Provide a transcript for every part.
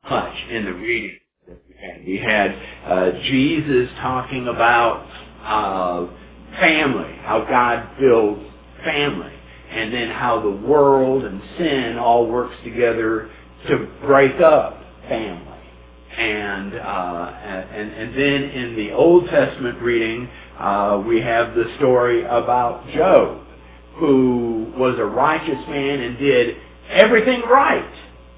much in the reading that we had. We had Jesus talking about family, how God builds family, and then how the world and sin all works together to break up family. And then in the Old Testament reading, we have the story about Job, who was a righteous man and did everything right.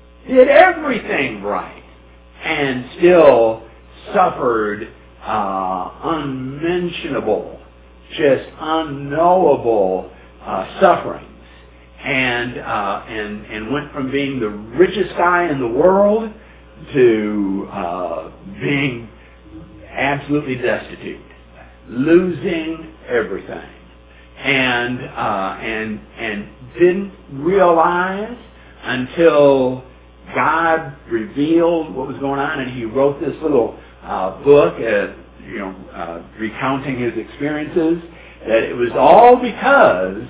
And still suffered unmentionable, just unknowable sufferings. And went from being the richest guy in the world to being absolutely destitute, losing everything, and didn't realize until God revealed what was going on, and he wrote this little book, recounting his experiences, that it was all because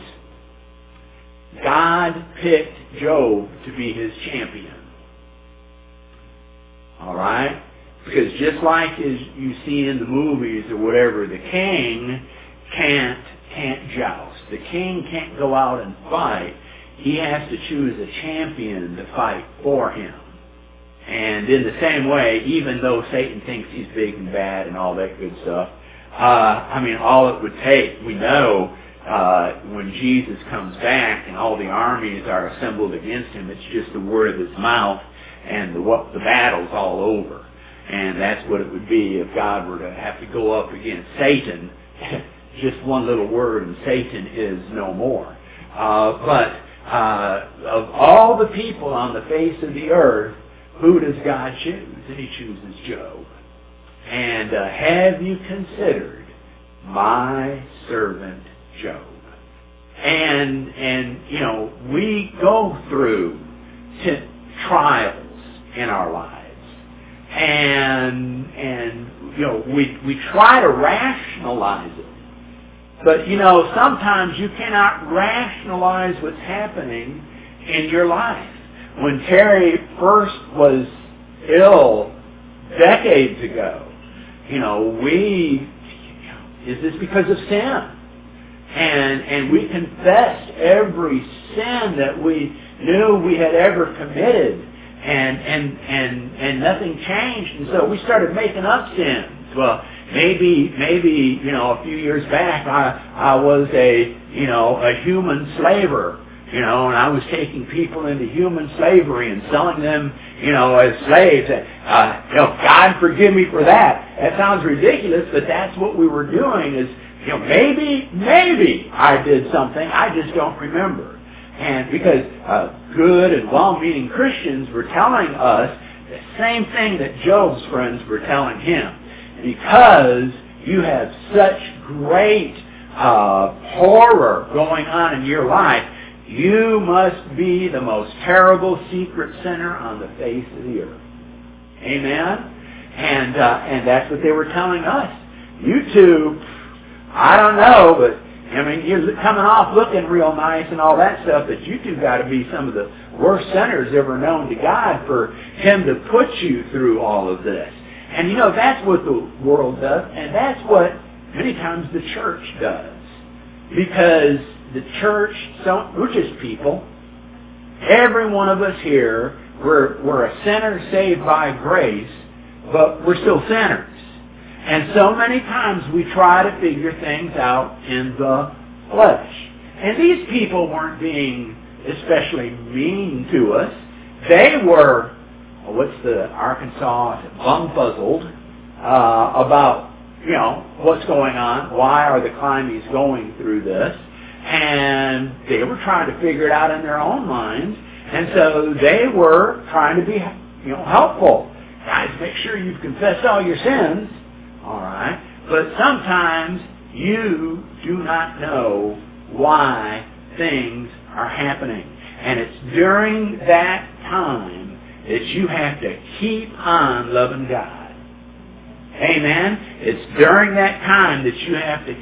God picked Job to be his champion. All right? Because just like as you see in the movies or whatever, the king can't joust. The king can't go out and fight. He has to choose a champion to fight for him. And in the same way, even though Satan thinks he's big and bad and all that good stuff, all it would take, we know, when Jesus comes back and all the armies are assembled against him, it's just the word of his mouth, and the battle's all over. And that's what it would be if God were to have to go up against Satan. Just one little word and Satan is no more. But of all the people on the face of the earth, who does God choose? And he chooses Job. And have you considered my servant Job? And we go through trials in our lives. And we try to rationalize it. But, sometimes you cannot rationalize what's happening in your life. When Terry first was ill decades ago, is this because of sin? And we confessed every sin that we knew we had ever committed, and nothing changed, and so we started making up sins. Well, maybe a few years back I was a human slaver, and I was taking people into human slavery and selling them as slaves. God forgive me for that. That sounds ridiculous, but that's what we were doing. Is maybe I did something, I just don't remember. And because good and well-meaning Christians were telling us the same thing that Job's friends were telling him. Because you have such great horror going on in your life, you must be the most terrible secret sinner on the face of the earth. Amen? And that's what they were telling us. You two, I don't know, but you're coming off looking real nice and all that stuff, but you two got to be some of the worst sinners ever known to God for him to put you through all of this. And that's what the world does, and that's what many times the church does. Because the church, we're just people. Every one of us here, we're a sinner saved by grace, but we're still sinners. And so many times we try to figure things out in the flesh. And these people weren't being especially mean to us. They were, what's the Arkansas, bumfuzzled about, what's going on. Why are the Climies going through this? And they were trying to figure it out in their own minds. And so they were trying to be, helpful. Guys, make sure you've confessed all your sins. All right. But sometimes you do not know why things are happening. And it's during that time that you have to keep on loving God. Amen? It's during that time that you have to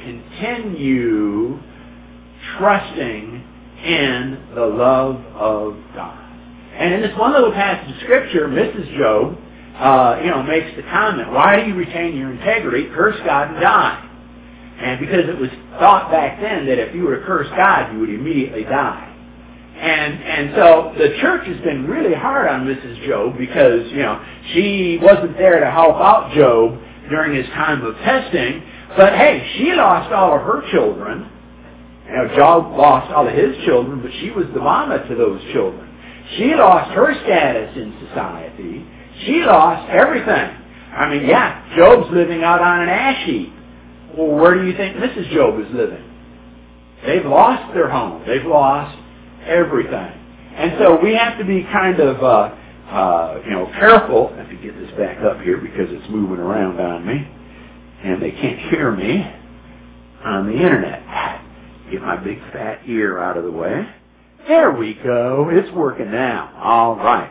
continue trusting in the love of God. And in this one little passage of Scripture, Mrs. Job, makes the comment, why do you retain your integrity? Curse God and die. And because it was thought back then that if you were to curse God, you would immediately die. And so the church has been really hard on Mrs. Job because, she wasn't there to help out Job during his time of testing. But hey, she lost all of her children. Job lost all of his children, but she was the mama to those children. She lost her status in society. She lost everything. I mean, yeah, Job's living out on an ash heap. Well, where do you think Mrs. Job is living? They've lost their home. They've lost everything. And so we have to be kind of, careful. I have to get this back up here because it's moving around on me. And they can't hear me on the internet. Get my big fat ear out of the way. There we go. It's working now. All right.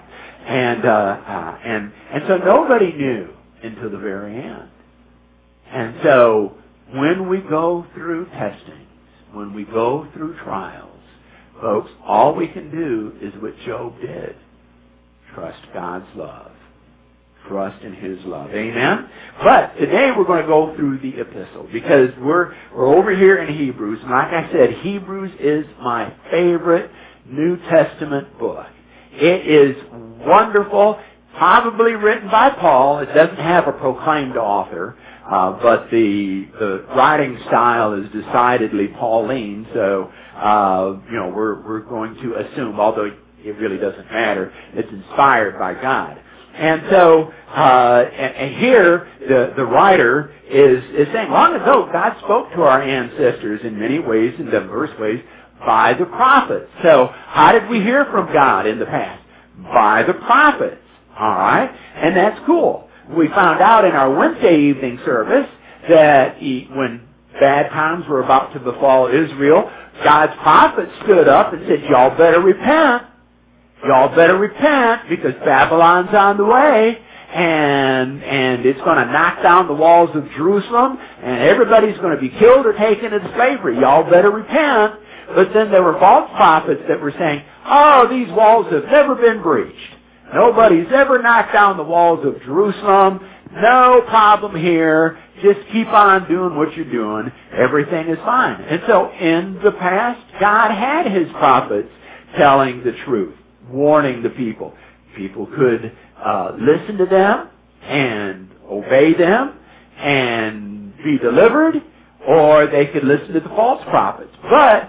And so nobody knew until the very end. And so when we go through testings, when we go through trials, folks, all we can do is what Job did. Trust God's love. Trust in His love. Amen? But today we're going to go through the epistle because we're over here in Hebrews. And like I said, Hebrews is my favorite New Testament book. It is wonderful, probably written by Paul. It doesn't have a proclaimed author, but the writing style is decidedly Pauline. So we're going to assume, although it really doesn't matter, it's inspired by God. And so and here the writer is saying, long ago God spoke to our ancestors in many ways, in diverse ways, by the prophets. So how did we hear from God in the past? By the prophets. All right? And that's cool. We found out in our Wednesday evening service that when bad times were about to befall Israel, God's prophets stood up and said, y'all better repent. Y'all better repent because Babylon's on the way and it's going to knock down the walls of Jerusalem and everybody's going to be killed or taken into slavery. Y'all better repent. But then there were false prophets that were saying, oh, these walls have never been breached. Nobody's ever knocked down the walls of Jerusalem. No problem here. Just keep on doing what you're doing. Everything is fine. And so in the past, God had His prophets telling the truth, warning the people. People could listen to them and obey them and be delivered, or they could listen to the false prophets. But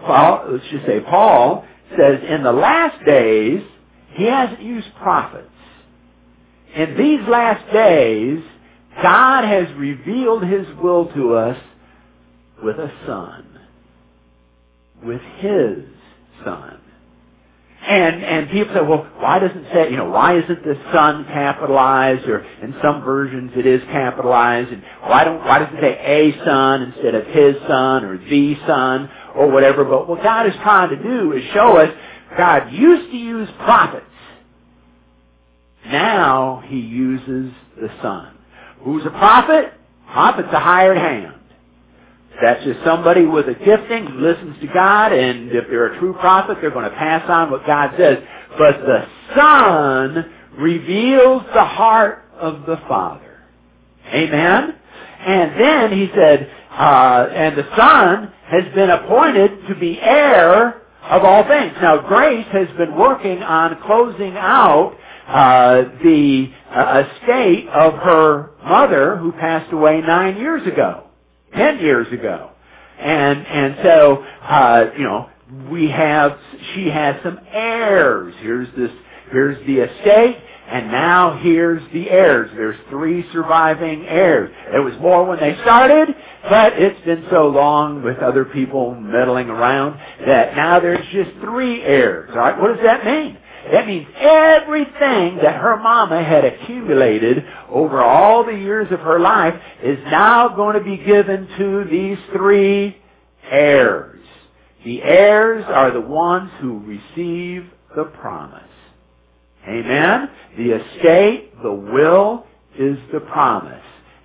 Paul says in the last days, he hasn't used prophets. In these last days, God has revealed His will to us with a Son. With His Son. And people say, well, why doesn't it say, why isn't the Son capitalized? Or in some versions it is capitalized. And why does it say a Son instead of His Son or the Son or whatever? But what God is trying to do is show us God used to use prophets. Now He uses the Son. Who's a prophet? Prophet's a hired hand. That's just somebody with a gifting who listens to God, and if they're a true prophet, they're going to pass on what God says. But the Son reveals the heart of the Father. Amen? And then he said, and the Son has been appointed to be heir of all things. Now, Grace has been working on closing out the estate of her mother who passed away 9 years ago. 10 years ago. And so, she has some heirs. Here's the estate, and now here's the heirs. There's 3 surviving heirs. There was more when they started, but it's been so long with other people meddling around that now there's just 3 heirs. All right, what does that mean? That means everything that her mama had accumulated over all the years of her life is now going to be given to these 3 heirs. The heirs are the ones who receive the promise. Amen? The estate, the will, is the promise.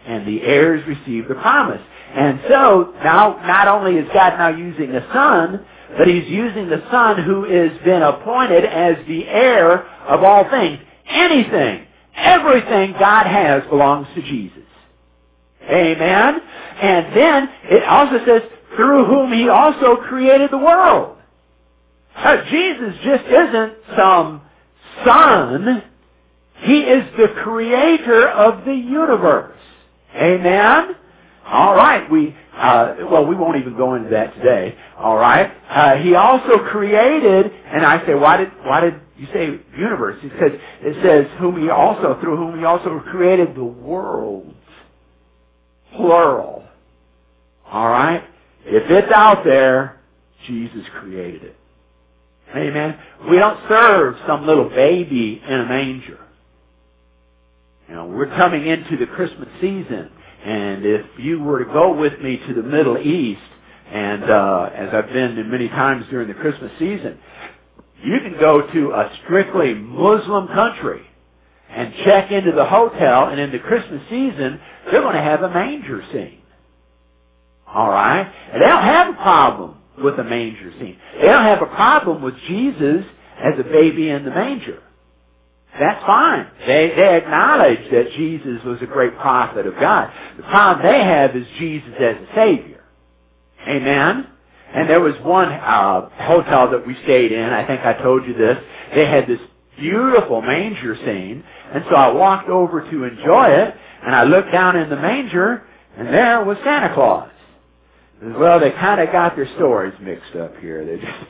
and the heirs receive the promise. And so now, not only is God now using the Son, but He's using the Son who has been appointed as the heir of all things. Anything, everything God has belongs to Jesus. Amen? And then it also says, through whom He also created the world. Jesus just isn't some son. He is the creator of the universe. Amen? All right. We won't even go into that today. All right. He also created, and I say, why did you say universe? Because it says, through whom He also created the worlds. Plural. All right. If it's out there, Jesus created it. Amen. We don't serve some little baby in a manger. You know, we're coming into the Christmas season, and if you were to go with me to the Middle East, and as I've been many times during the Christmas season, you can go to a strictly Muslim country and check into the hotel, and in the Christmas season, they're going to have a manger scene. All right? And they don't have a problem with a manger scene. They don't have a problem with Jesus as a baby in the manger. That's fine. They acknowledge that Jesus was a great prophet of God. The problem they have is Jesus as a Savior. Amen? And there was one hotel that we stayed in, I think I told you this, they had this beautiful manger scene, and so I walked over to enjoy it, and I looked down in the manger, and there was Santa Claus. Well, they kind of got their stories mixed up here. They just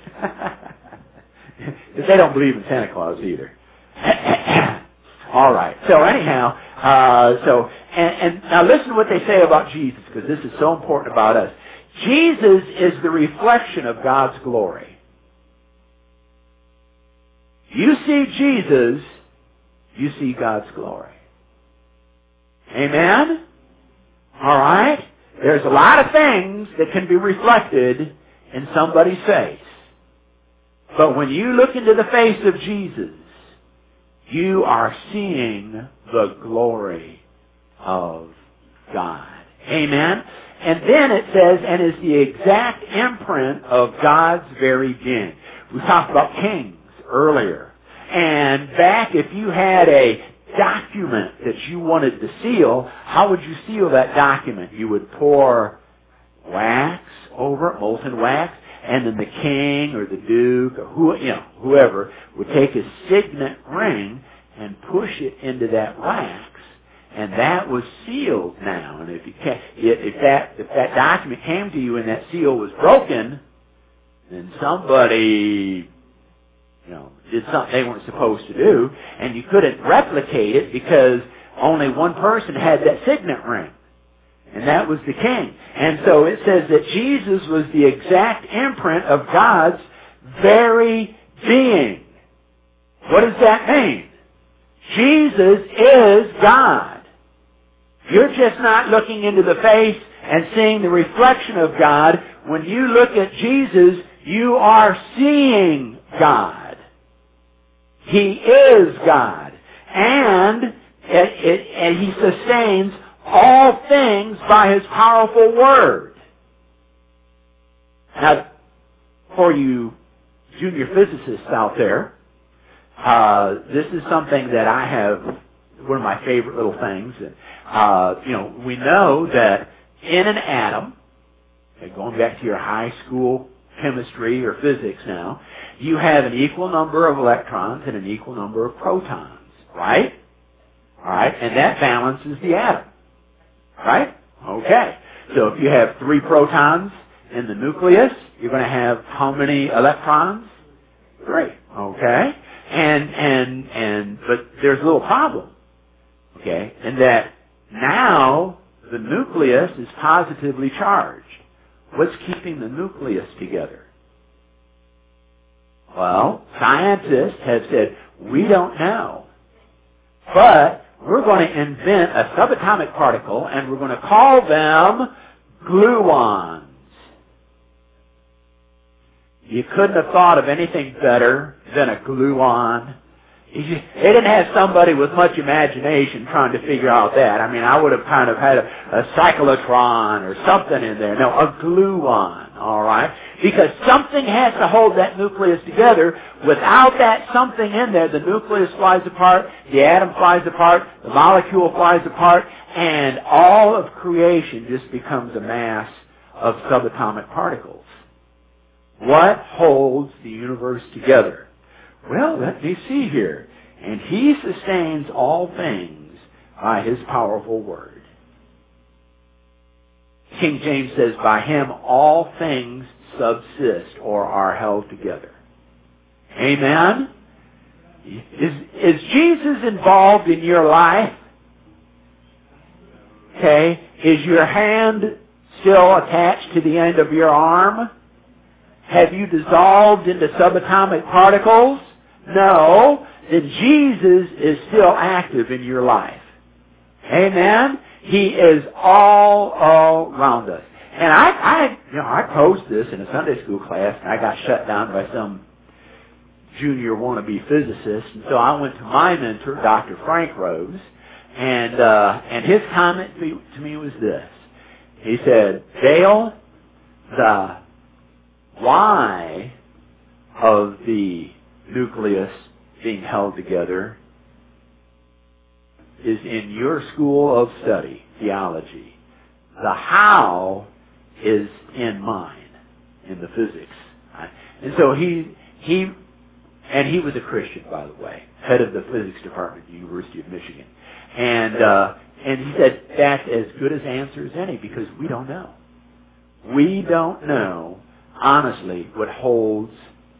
they don't believe in Santa Claus either. All right. So anyhow, and now listen to what they say about Jesus, because this is so important about us. Jesus is the reflection of God's glory. You see Jesus, you see God's glory. Amen? All right? There's a lot of things that can be reflected in somebody's face. But when you look into the face of Jesus, you are seeing the glory of God. Amen? And then it says, and is the exact imprint of God's very being. We talked about kings earlier. And back, if you had a document that you wanted to seal, how would you seal that document? You would pour wax over it, molten wax, and then the king or the duke or whoever would take his signet ring and push it into that wax, and that was sealed now. And if that document came to you and that seal was broken, then somebody did something they weren't supposed to do, and you couldn't replicate it because only one person had that signet ring, and that was the king. And so it says that Jesus was the exact imprint of God's very being. What does that mean? Jesus is God. You're just not looking into the face and seeing the reflection of God. When you look at Jesus, you are seeing God. He is God. And He sustains all things by His powerful word. Now, for you junior physicists out there, this is something that I have, one of my favorite little things. We know that in an atom, going back to your high school chemistry or physics now, you have an equal number of electrons and an equal number of protons, right? All right, and that balances the atom, right? Okay, so if you have 3 protons in the nucleus, you're going to have how many electrons? 3, okay? But there's a little problem, okay, in that now the nucleus is positively charged. What's keeping the nucleus together? Well, scientists have said, we don't know. But we're going to invent a subatomic particle, and we're going to call them gluons. You couldn't have thought of anything better than a gluon. They didn't have somebody with much imagination trying to figure out that. I mean, I would have kind of had a cyclotron or something in there. No, a gluon, all right? Because something has to hold that nucleus together. Without that something in there, the nucleus flies apart, the atom flies apart, the molecule flies apart, and all of creation just becomes a mass of subatomic particles. What holds the universe together? Well, let me see here. And He sustains all things by His powerful word. King James says, by Him all things subsist or are held together. Amen? Is Jesus involved in your life? Okay. Is your hand still attached to the end of your arm? Have you dissolved into subatomic particles? No. Then Jesus is still active in your life. Amen? He is all around us. And I posed this in a Sunday school class, and I got shut down by some junior wannabe physicist. And so I went to my mentor, Dr. Frank Rose, and his comment to me was this. He said, Dale, the why of the nucleus being held together is in your school of study, theology. The how is in mine, in the physics. And so he was a Christian, by the way, head of the physics department at the University of Michigan. And he said, that's as good as answer as any, because we don't know. We don't know, honestly, what holds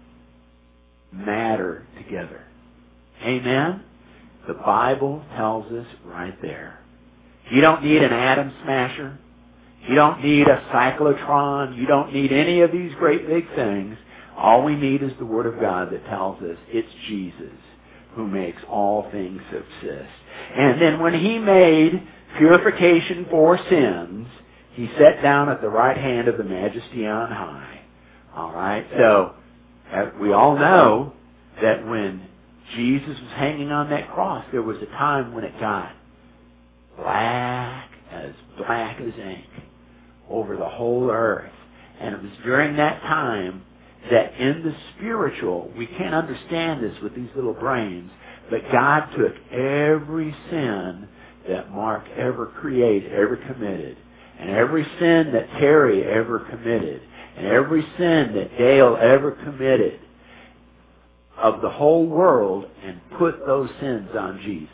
matter together. Amen? The Bible tells us right there. You don't need an atom smasher. You don't need a cyclotron. You don't need any of these great big things. All we need is the Word of God that tells us it's Jesus who makes all things subsist. And then when He made purification for sins, He sat down at the right hand of the Majesty on high. All right? So, we all know that when Jesus was hanging on that cross, there was a time when it got black as ink over the whole earth. And it was during that time that in the spiritual, we can't understand this with these little brains, but God took every sin that Mark ever created, ever committed, and every sin that Terry ever committed, and every sin that Dale ever committed of the whole world, and put those sins on Jesus.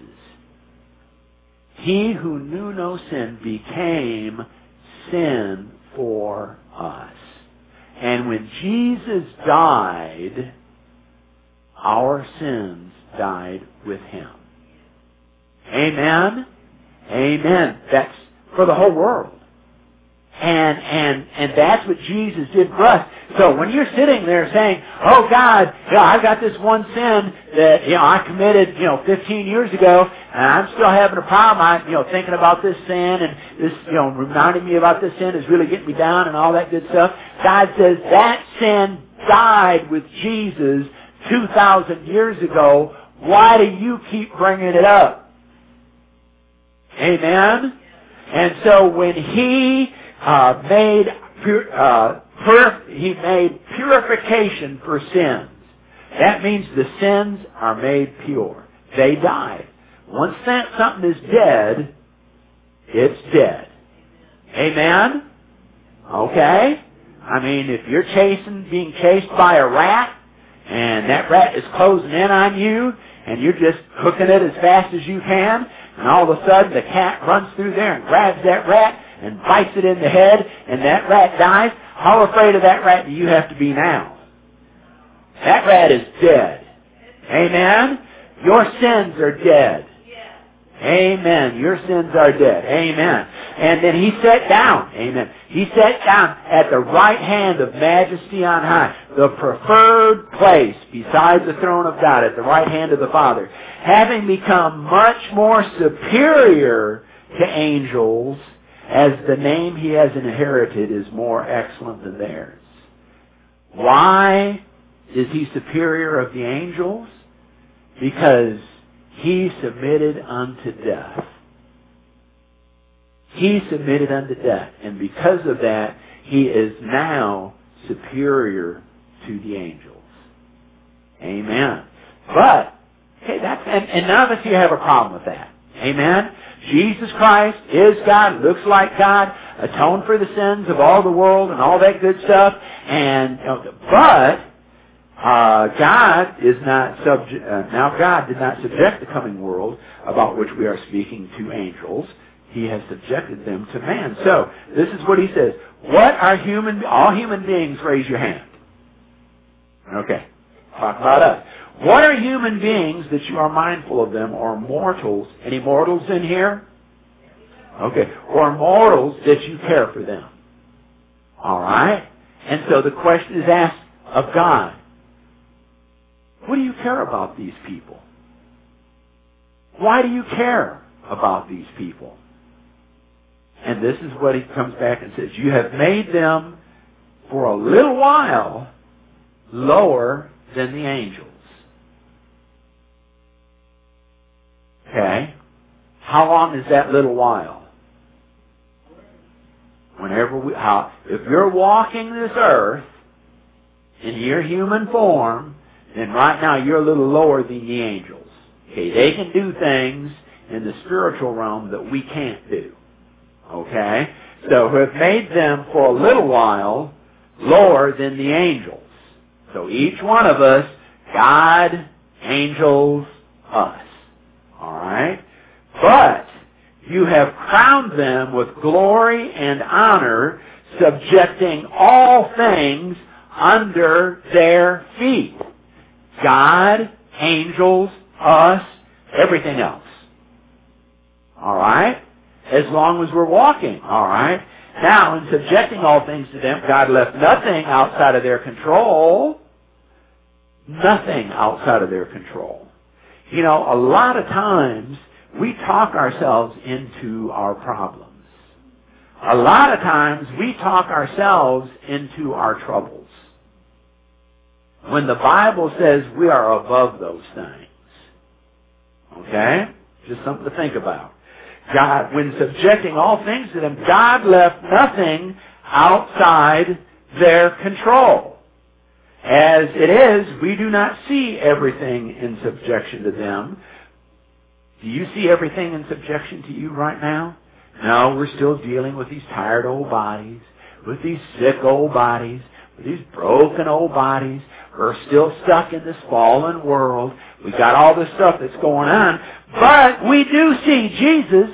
He who knew no sin became sin for us. And when Jesus died, our sins died with Him. Amen? Amen. That's for the whole world. And that's what Jesus did for us. So when you're sitting there saying, oh God, I've got this one sin that, I committed, 15 years ago, and I'm still having a problem, thinking about this sin, and this, reminding me about this sin is really getting me down and all that good stuff. God says that sin died with Jesus 2,000 years ago. Why do you keep bringing it up? Amen? And so when He made purification for sins, that means the sins are made pure. They died. Once something is dead, it's dead. Amen? Okay? I mean, if you're being chased by a rat, and that rat is closing in on you, and you're just hooking it as fast as you can, and all of a sudden the cat runs through there and grabs that rat and bites it in the head, and that rat dies, how afraid of that rat do you have to be now? That rat is dead. Amen? Your sins are dead. Amen. Your sins are dead. Amen. And then He sat down. Amen. He sat down at the right hand of Majesty on high, the preferred place beside the throne of God, at the right hand of the Father, having become much more superior to angels, as the name He has inherited is more excellent than theirs. Why is He superior of the angels? because He submitted unto death. He submitted unto death. And because of that, He is now superior to the angels. Amen. But, okay, and none of us here have a problem with that. Amen. Jesus Christ is God, looks like God, atoned for the sins of all the world and all that good stuff. But God is not now God did not subject the coming world about which we are speaking to angels. He has subjected them to man. So, this is what He says. What are all human beings, raise your hand. Okay. Talk about us. What are human beings that you are mindful of them, or mortals? Any mortals in here? Okay. Or mortals that you care for them. Alright? And so the question is asked of God. What do you care about these people? Why do you care about these people? And this is what He comes back and says. You have made them for a little while lower than the angels. Okay? How long is that little while? If you're walking this earth in your human form, then right now you're a little lower than the angels. Okay? They can do things in the spiritual realm that we can't do. Okay? So we have made them for a little while lower than the angels. So each one of us, God, angels, us. Alright? But you have crowned them with glory and honor, subjecting all things under their feet. God, angels, us, everything else. Alright? As long as we're walking. Alright? Now, in subjecting all things to them, God left nothing outside of their control. Nothing outside of their control. You know, a lot of times, we talk ourselves into our problems. A lot of times, we talk ourselves into our troubles. When the Bible says we are above those things. Okay? Just something to think about. God, when subjecting all things to them, God left nothing outside their control. As it is, we do not see everything in subjection to them. Do you see everything in subjection to you right now? No, we're still dealing with these tired old bodies, with these sick old bodies, with these broken old bodies. We're still stuck in this fallen world. We got all this stuff that's going on. But we do see Jesus,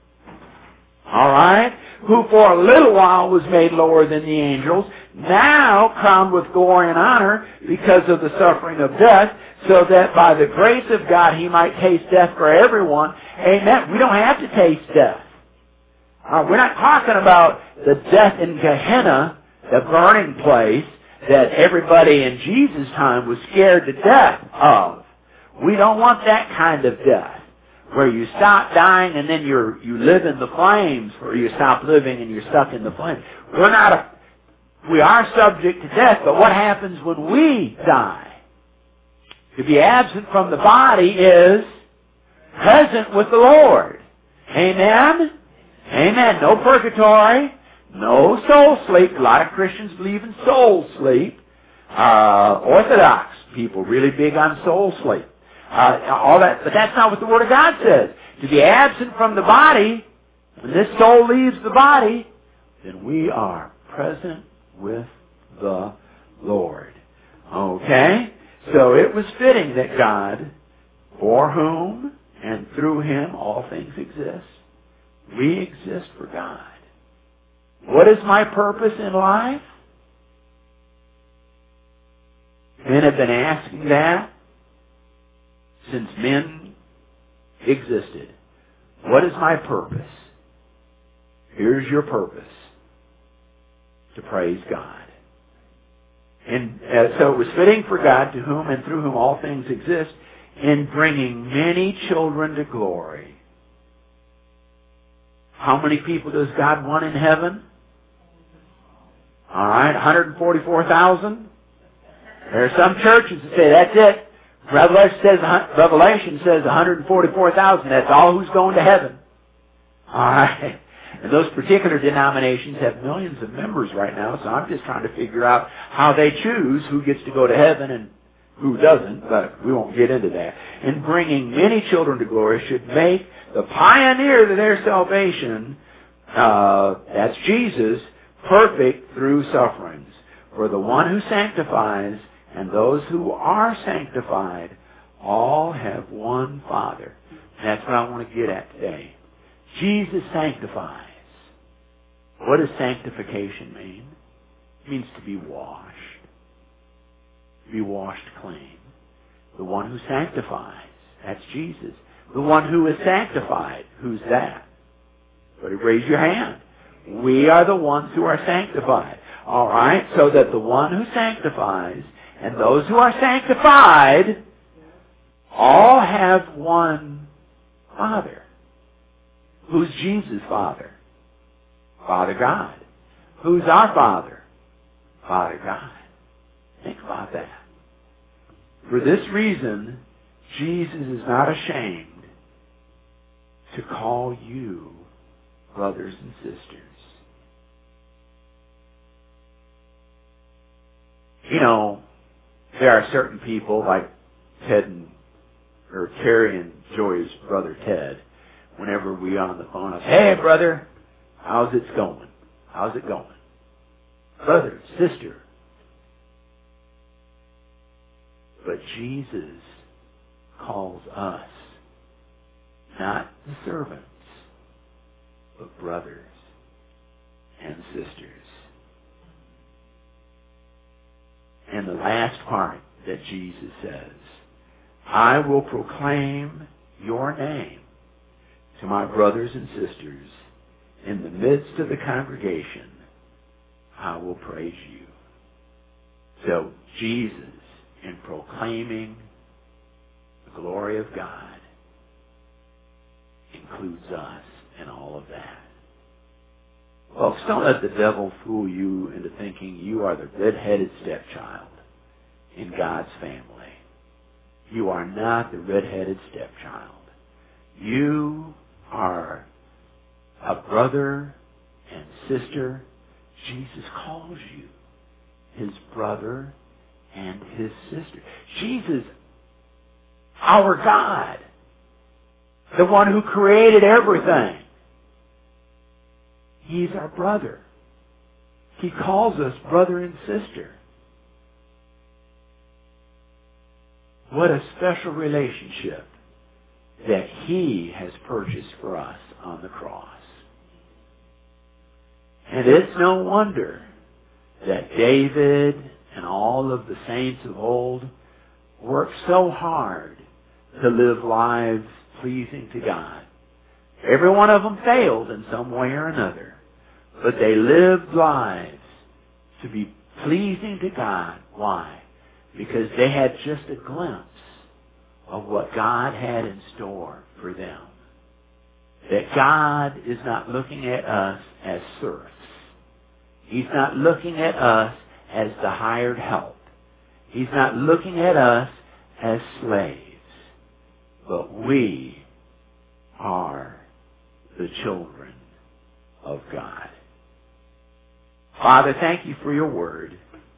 alright, who for a little while was made lower than the angels, now crowned with glory and honor because of the suffering of death, so that by the grace of God He might taste death for everyone. Amen. We don't have to taste death. We're not talking about the death in Gehenna, the burning place that everybody in Jesus' time was scared to death of. We don't want that kind of death, where you stop dying and then you live in the flames, or you stop living and you're stuck in the flames. We are subject to death, but what happens when we die? To be absent from the body is present with the Lord. Amen? Amen. No purgatory. No soul sleep. A lot of Christians believe in soul sleep. Orthodox people really big on soul sleep. All that, but that's not what the Word of God says. To be absent from the body, when this soul leaves the body, then we are present with the Lord. Okay? So it was fitting that God, for whom and through Him all things exist, we exist for God. What is my purpose in life? Men have been asking that since men existed. What is my purpose? Here's your purpose. To praise God. And so it was fitting for God, to whom and through whom all things exist, in bringing many children to glory. How many people does God want in heaven? Alright, 144,000? There are some churches that say, that's it. Revelation says 144,000. That's all who's going to heaven. All right. And those particular denominations have millions of members right now, so I'm just trying to figure out how they choose who gets to go to heaven and who doesn't, but we won't get into that. And bringing many children to glory should make the pioneer to their salvation, that's Jesus, perfect through sufferings. For the one who sanctifies and those who are sanctified all have one Father. And that's what I want to get at today. Jesus sanctifies. What does sanctification mean? It means to be washed. To be washed clean. The one who sanctifies, that's Jesus. The one who is sanctified, who's that? But raise your hand. We are the ones who are sanctified. All right? So that the one who sanctifies and those who are sanctified all have one Father. Who's Jesus' Father? Father God. Who's our Father? Father God. Think about that. For this reason, Jesus is not ashamed to call you brothers and sisters. You know, there are certain people like Terry and Joy's brother Ted. Whenever we on the phone, I say, "Hey, brother, how's it going? How's it going? Brother, sister." But Jesus calls us, not the servants, but brothers and sisters. And the last part that Jesus says, "I will proclaim your name to my brothers and sisters. In the midst of the congregation, I will praise you." So Jesus, in proclaiming the glory of God, includes us in all of that. Folks, don't let the devil fool you into thinking you are the red-headed stepchild in God's family. You are not the red-headed stepchild. You are a brother and sister. Jesus calls you his brother and his sister. Jesus, our God, the one who created everything, he's our brother. He calls us brother and sister. What a special relationship that he has purchased for us on the cross. And it's no wonder that David and all of the saints of old worked so hard to live lives pleasing to God. Every one of them failed in some way or another, but they lived lives to be pleasing to God. Why? Because they had just a glimpse of what God had in store for them. That God is not looking at us as serfs. He's not looking at us as the hired help. He's not looking at us as slaves. But we are the children of God. Father, thank you for your word.